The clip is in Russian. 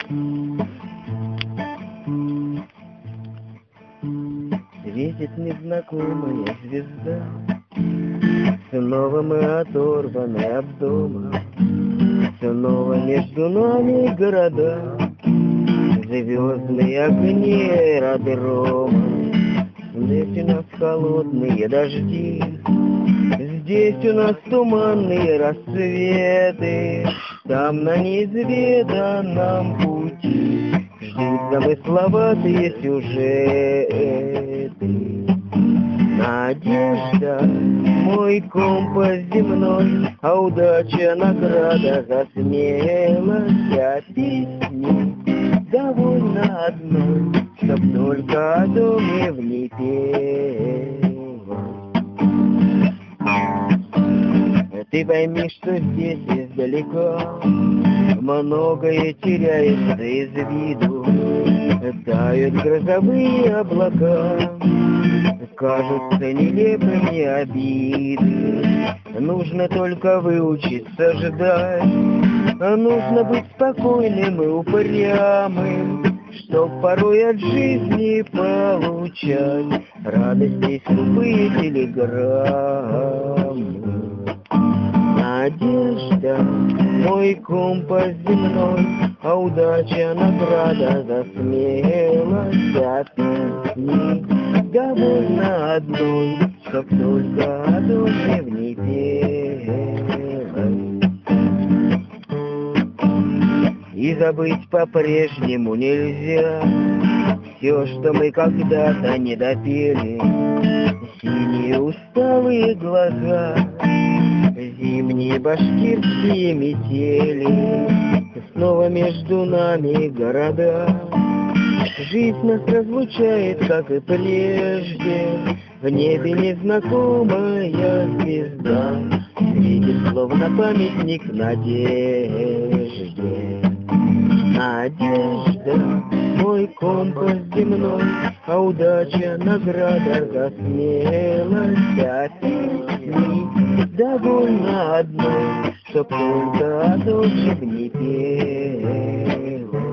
Светит незнакомая звезда, снова мы оторваны от дома, снова между нами города, звездные огни аэродрома. Здесь у нас холодные дожди, здесь у нас туманные рассветы, там на неизведанном пути ждут замысловатые сюжеты. Надежда, мой компас земной, а удача награда за смелость, а песни довольно одной, чтоб только о доме в ней петь. Ты пойми, что здесь издалека многое теряется из виду, тают грозовые облака, кажутся нелепыми обиды. Нужно только выучиться ждать, нужно быть спокойным и упрямым, чтоб порой от жизни получать радости скупые телеграммы. Надежда, мой компас земной, а удача награда за смелость, а песни довольно одной, чтоб только о доме в ней пелось. И забыть по-прежнему нельзя все, что мы когда-то не допели. Синие усталые глаза, зимние башкирские метели, снова между нами города. Жизнь нас разлучает, как и прежде, в небе незнакомая звезда светит, словно памятник надежде. Надежда, мой компас земной, а удача награда за смелость, а песни довольно одной, чтоб только о доме в ней пелось.